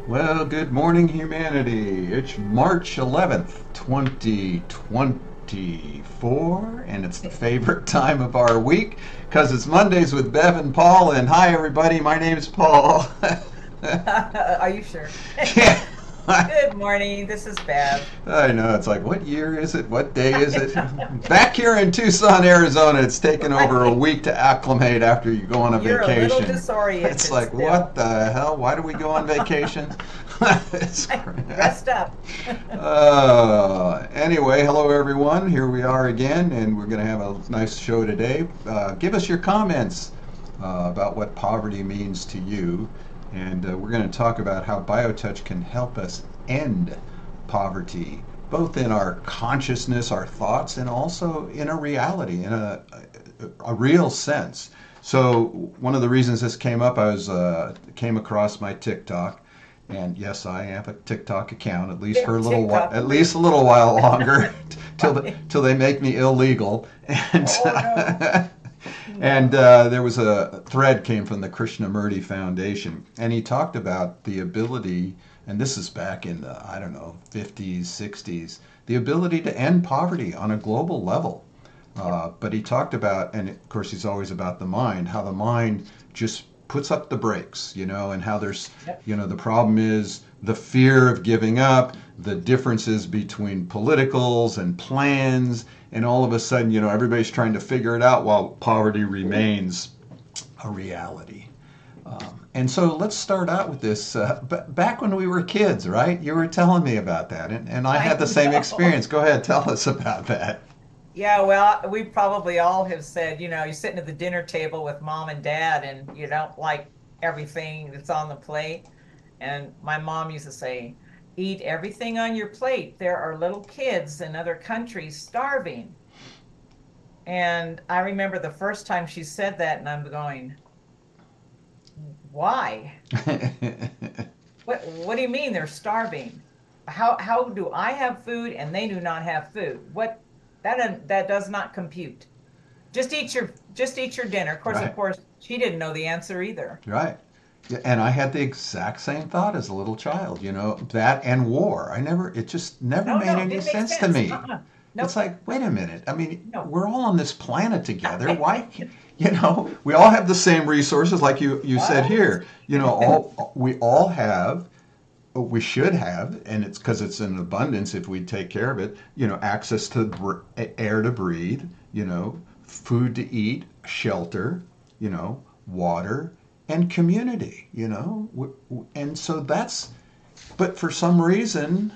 Well, good morning, humanity. It's March 11th, 2024, and it's the favorite time of our week because it's Mondays with Bev and Paul. And hi, everybody, my name's Paul. Are you sure? Yeah, Good morning. This is Bev. I know. It's like, what year is it? What day is I it? know. Back here in Tucson, Arizona, it's taken over a Right. week to acclimate after you go on a You're a little vacation. It's disoriented like, what still. the hell? Why do we go on vacation? It's Rest up. Anyway, hello everyone. Here we are again, and we're going to have a nice show today. Give us your comments about what poverty means to you, and we're going to talk about how BioTouch can help us end poverty, both in our consciousness, our thoughts, and also in a reality, in a real sense. So one of the reasons this came up, I was came across my TikTok, and yes, I have a TikTok account at least for a little while, TikTok. at least a little while longer, Right. till they make me illegal. And Oh no. and No. there was a thread came from the Krishnamurti Foundation, and he talked about the ability, and this is back in the I don't know 50s, 60s, the ability to end poverty on a global level. Yep. But he talked about, and of course, he's always about the mind, how the mind just puts up the brakes, and how there's, Yep. the problem is the fear of giving up, the differences between politicals and plans, and all of a sudden, everybody's trying to figure it out while poverty remains a reality. And so let's start out with this. Back when we were kids, right? You were telling me about that, and I I had the same know. experience. Go ahead, tell us about that. Yeah, well, we probably all have said, you're sitting at the dinner table with mom and dad and you don't like everything that's on the plate. And my mom used to say, eat everything on your plate. There are little kids in other countries starving. And I remember the first time she said that, and I'm going, why? What do you mean they're starving? How do I have food and they do not have food? What that does not compute. Just eat your dinner. Right. Of course, she didn't know the answer either. Right. Yeah, and I had the exact same thought as a little child, that and war. It just never No, made no, any didn't make sense to sense. me. It's Nope, like, wait a minute. I mean, no. we're all on this planet together. Why, we all have the same resources, like you said What? here. We should have, and it's because it's in abundance if we take care of it, access to air to breathe, food to eat, shelter, water, and community, And so but for some reason,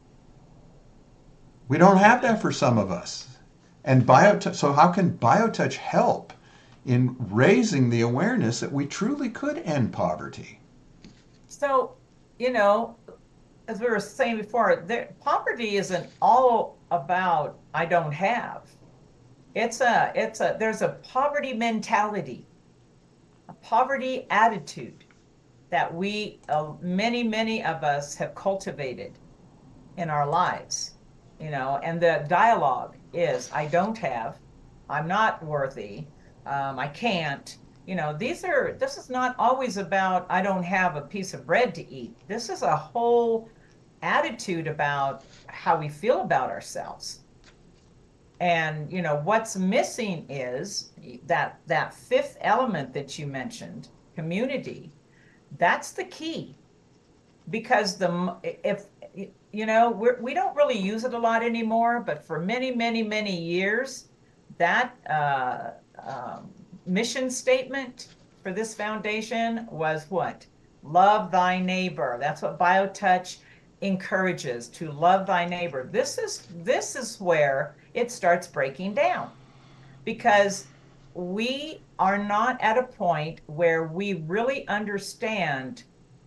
we don't have that for some of us. And No. so how can BioTouch help in raising the awareness that we truly could end poverty? So, you know, as we were saying before, poverty isn't all about I don't have. There's a poverty mentality, a poverty attitude that many of us have cultivated in our lives, and the dialogue is, I don't have, I'm not worthy, I can't. This is not always about, I don't have a piece of bread to eat. This is a whole attitude about how we feel about ourselves. And what's missing is that fifth element that you mentioned, community. That's the key, because the if we don't really use it a lot anymore, but for many years, that mission statement for this foundation was what? Love thy neighbor. That's what BioTouch encourages, to love thy neighbor. This is where it starts breaking down, because we are not at a point where we really understand.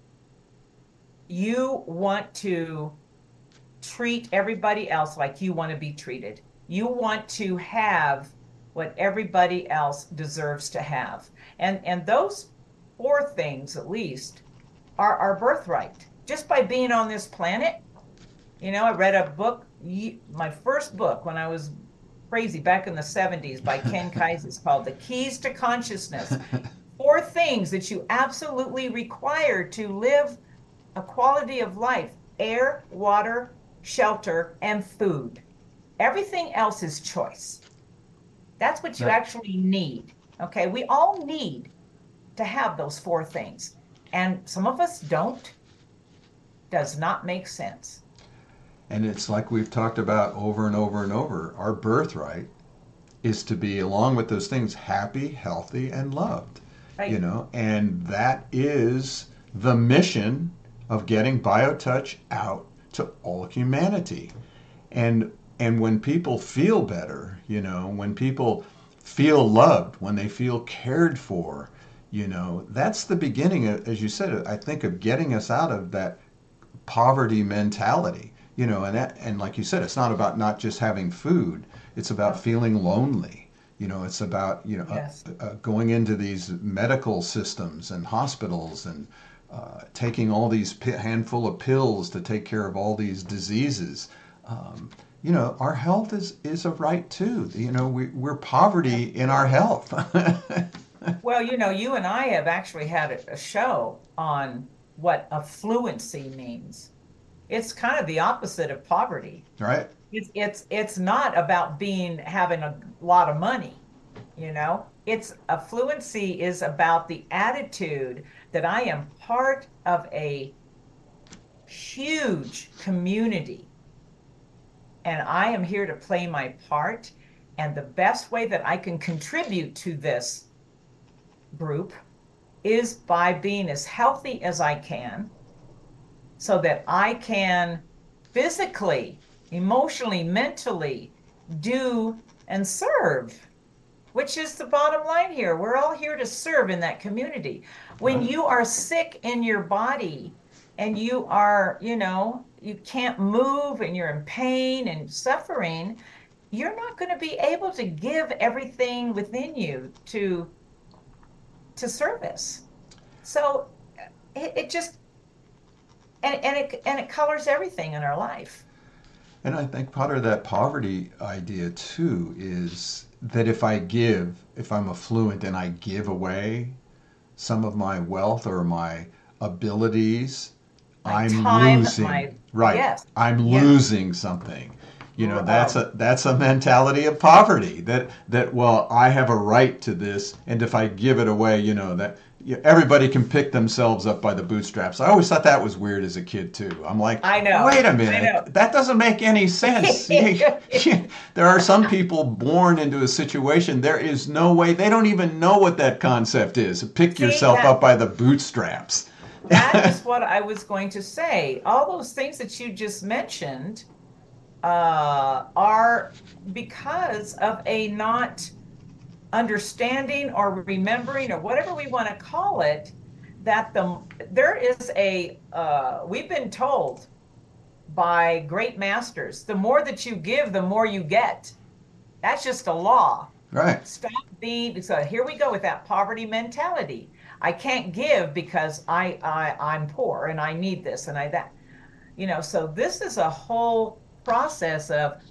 You want to treat everybody else like you want to be treated. You want to have what everybody else deserves to have. And those four things, at least, are our birthright. Just by being on this planet, I read a book, my first book when I was crazy back in the 70s, by Ken Kaiser, called The Keys to Consciousness. Four things that you absolutely require to live a quality of life: air, water, shelter, and food. Everything else is choice. That's what you Right. actually need. Okay. We all need to have those four things. And some of us don't. Does not make sense. And it's like we've talked about over and over and over. Our birthright is to be, along with those things, happy, healthy, and loved. Right. And that is the mission of getting BioTouch out to all humanity. And when people feel better, when people feel loved, when they feel cared for, that's the beginning, as you said, I think, of getting us out of that poverty mentality. And like you said, it's not about not just having food, it's about No. feeling lonely. It's about Yes. going into these medical systems and hospitals and taking all these handful of pills to take care of all these diseases. Our health is a right too. We're poverty in our health. Well, you and I have actually had a show on what affluency means. It's kind of the opposite of poverty. Right. It's not about having a lot of money, you know. It's affluency is about the attitude that I am part of a huge community and I am here to play my part. And the best way that I can contribute to this group is by being as healthy as I can so that I can physically, emotionally, mentally do and serve, which is the bottom line here. We're all here to serve in that community. When Right. you are sick in your body and you are, you can't move and you're in pain and suffering, you're not going to be able to give everything within you to service. So it just and it colors everything in our life. And I think part of that poverty idea too is that if I'm affluent and I give away some of my wealth or my abilities, My I'm time, losing. my Right. yes, I'm yes. losing something. That's Oh, a mentality of poverty that well, I have a right to this, and if I give it away, that everybody can pick themselves up by the bootstraps. I always thought that was weird as a kid too. I'm like, I wait know, a I minute, know. that dodoesn't make any sense. There are some people born into a situation, there is no way, they don't even know what that concept is. Pick See yourself that up by the bootstraps. that is what I was going to say. All those things that you just mentioned are because of a not understanding or remembering or whatever we want to call it, that there is we've been told by great masters, the more that you give, the more you get. That's just a law. Right. Stop being so here we go with that poverty mentality. I can't give because I'm poor and I need this and I that. So this is a whole process of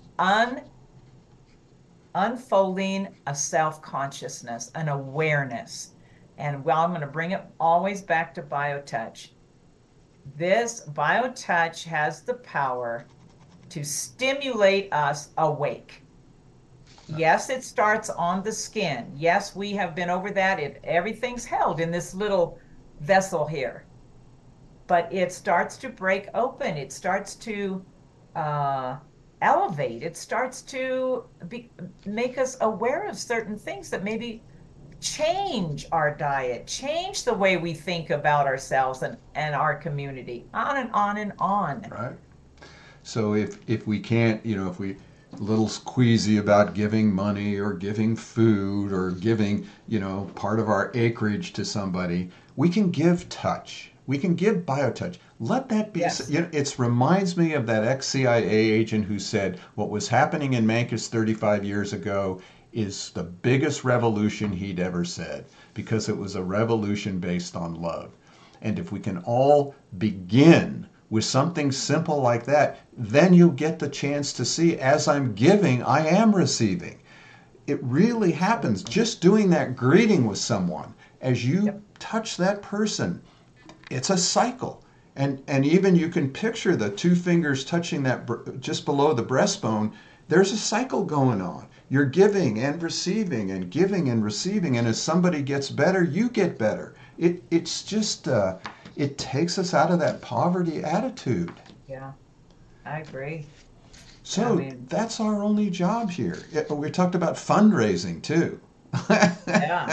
unfolding a self-consciousness, an awareness. And well, I'm going to bring it always back to BioTouch. This BioTouch has the power to stimulate us awake. Yes, it starts on the skin. Yes, we have been over that. Everything's held in this little vessel here, but it starts to break open. It starts to uh, elevate. It starts to make us aware of certain things that maybe change our diet, change the way we think about ourselves and our community, on and on and on. Right. So if we can't, if we a little queasy about giving money or giving food or giving, part of our acreage to somebody, we can give touch. We can give BioTouch. Let that be. Yes. It reminds me of that ex-CIA agent who said what was happening in Memphis 35 years ago is the biggest revolution he'd ever said because it was a revolution based on love. And if we can all begin with something simple like that, then you get the chance to see as I'm giving, I am receiving. It really happens. Absolutely. Just doing that greeting with someone, as you Yep. touch that person, it's a cycle. And even you can picture the two fingers touching that just below the breastbone. There's a cycle going on. You're giving and receiving and giving and receiving, and as somebody gets better, you get better. It's just it takes us out of that poverty attitude. Yeah, I agree. I So mean, that's our only job here. We talked about fundraising too. yeah.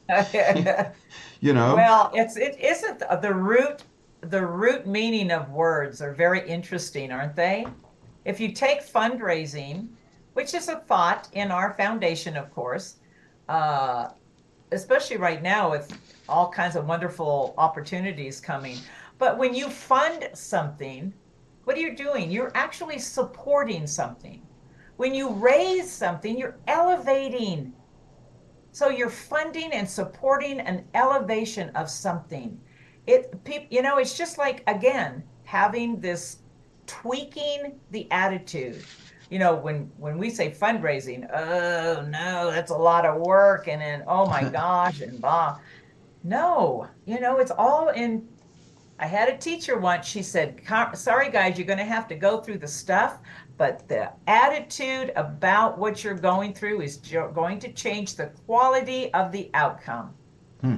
You know? Well, it isn't the root meaning of words are very interesting, aren't they? If you take fundraising, which is a thought in our foundation, of course, uh, especially right now with all kinds of wonderful opportunities coming. But when you fund something, what are you doing? You're actually supporting something. When you raise something, you're elevating. So you're funding and supporting an elevation of something. It's just like, again, having this tweaking the attitude. When we say fundraising, oh no, that's a lot of work, and then oh my gosh, and blah. No, it's all in. I had a teacher once, she said, sorry guys, you're going to have to go through the stuff, but the attitude about what you're going through is going to change the quality of the outcome. Hmm.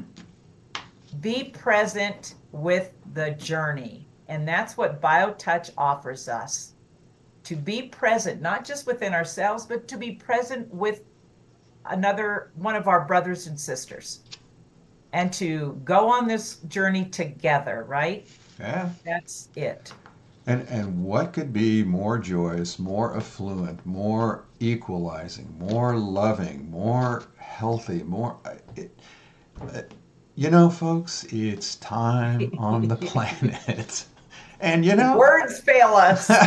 Be present with the journey. And that's what BioTouch offers us, to be present, not just within ourselves, but to be present with another one of our brothers and sisters, and to go on this journey together, right? Yeah. That's it. And what could be more joyous, more affluent, more equalizing, more loving, more healthy, more uh, folks, it's time on the planet. And Words fail us.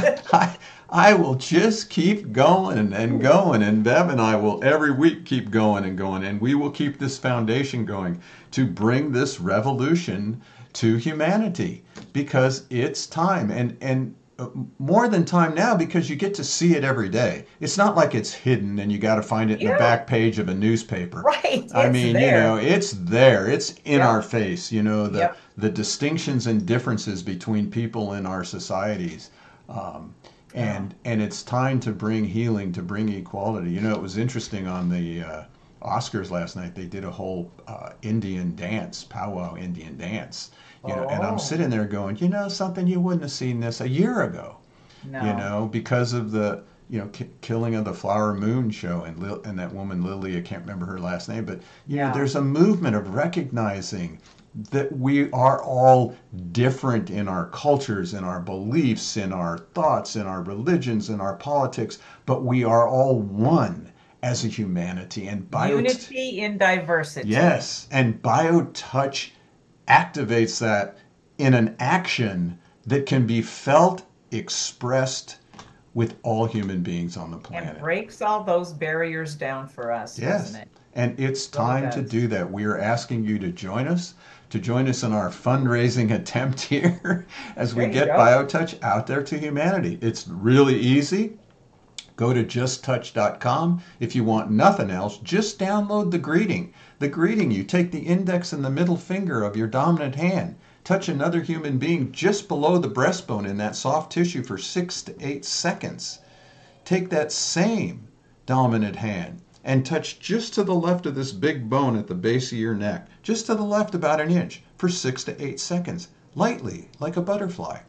I will just keep going and going, and Bev and I will every week keep going and going, and we will keep this foundation going to bring this revolution to humanity because it's time, and more than time now because you get to see it every day. It's not like it's hidden and you got to find it in the Yeah, back page of a newspaper. right. I It's mean, there. it's there. It's in our Yep. face. Yep. The distinctions and differences between people in our societies. Um, Yeah. and it's time to bring healing, to bring equality. It was interesting on the Oscars last night. They did a whole Indian dance, powwow Indian dance. And I'm Oh, sitting there going, something, you wouldn't have seen this a year ago. no. Because of the killing of the Flower Moon show and that woman Lily, I can't remember her last name, but Yeah. there's a movement of recognizing that we are all different in our cultures, in our beliefs, in our thoughts, in our religions, in our politics, but we are all one as a humanity. And Unity in diversity. yes, and BioTouch activates that in an action that can be felt, expressed with all human beings on the And planet. breaks all those barriers down for us, doesn't Yes. it? And it's Really time to does. do that. We are asking you to join us in our fundraising attempt here as we There you get go. BioTouch out there to humanity. It's really easy. Go to justtouch.com. If you want nothing else, just download the greeting. The greeting, you take the index and the middle finger of your dominant hand, touch another human being just below the breastbone in that soft tissue for 6 to 8 seconds. Take that same dominant hand and touch just to the left of this big bone at the base of your neck, just to the left about an inch for 6 to 8 seconds, lightly, like a butterfly.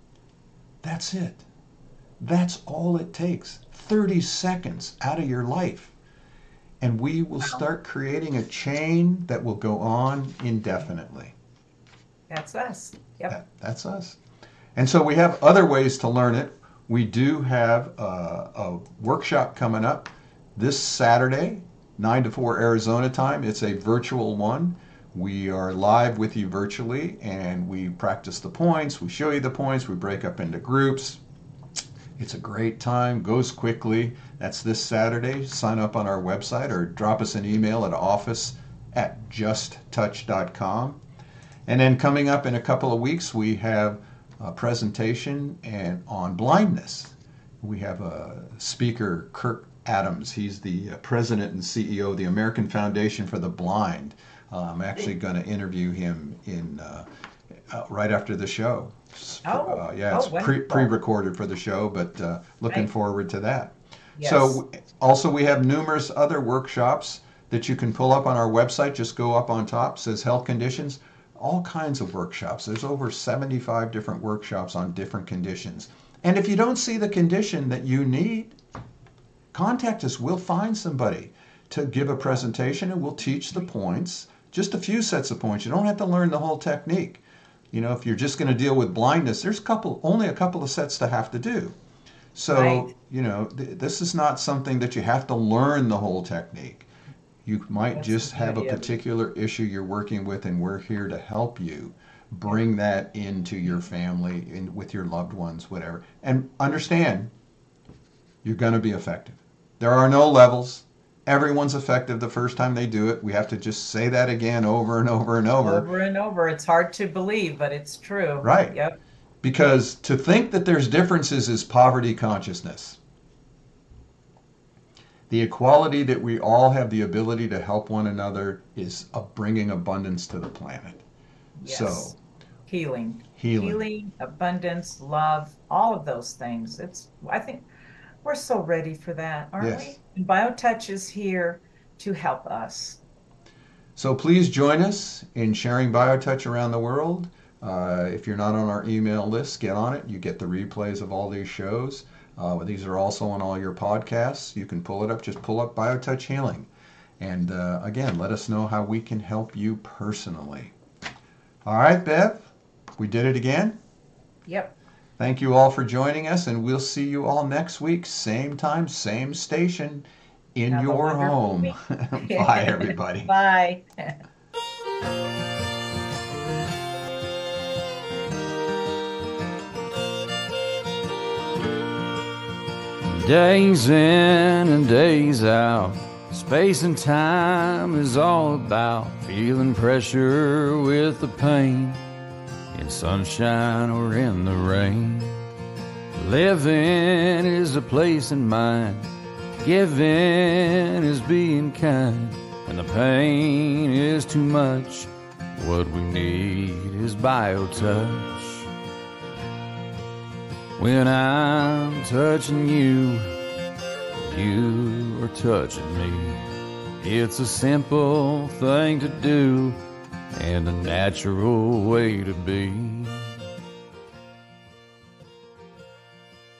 That's it. That's all it takes. 30 seconds out of your life. And we will Wow. start creating a chain that will go on indefinitely. That's us. Yep. That's us. And so we have other ways to learn it. We do have a workshop coming up this Saturday, 9 to 4 Arizona time. It's a virtual one. We are live with you virtually and we practice the points. We show you the points. We break up into groups. It's a great time, goes quickly. That's this Saturday. Sign up on our website or drop us an email at office@justtouch.com. And then coming up in a couple of weeks, we have a presentation on blindness. We have a speaker, Kirk Adams. He's the president and CEO of the American Foundation for the Blind. I'm actually going to interview him right after the show. Oh, Yeah, oh, it's wonderful. pre-recorded for the show, but looking Right. forward to that. Yes. So also we have numerous other workshops that you can pull up on our website. Just go up on top, says health conditions. All kinds of workshops. There's over 75 different workshops on different conditions. And if you don't see the condition that you need, contact us. We'll find somebody to give a presentation and we'll teach the points, just a few sets of points. You don't have to learn the whole technique. You know, if you're just going to deal with blindness, there's only a couple of sets to have to do. Right. So, you know, this is not something that you have to learn the whole technique. You might That's the just have a beauty of it. particular issue you're working with, and we're here to help you bring that into your family, with your loved ones, whatever. And understand, you're going to be effective. There are no levels. Everyone's effective the first time they do it. We have to just say that again over and over and over. Over and over. It's hard to believe, but it's true. Right. Yep. Because to think that there's differences is poverty consciousness. The equality that we all have the ability to help one another is bringing abundance to the planet. So, Yes. Healing. healing. Healing, abundance, love, all of those things. I think we're so ready for that, aren't Yes. we? And BioTouch is here to help us. So please join us in sharing BioTouch around the world. If you're not on our email list, get on it. You get the replays of all these shows. These are also on all your podcasts. You can pull it up. Just pull up BioTouch Healing. And again, let us know how we can help you personally. All right, Bev, we did it again. Yep. Thank you all for joining us, and we'll see you all next week, same time, same station, in Have a your wonderful home. week. Bye, everybody. Bye. Days in and days out, space and time is all about feeling pressure with the pain, in sunshine or in the rain. Living is a place in mind, giving is being kind. When the pain is too much, what we need is BioTouch. When I'm touching you, you are touching me. It's a simple thing to do and a natural way to be.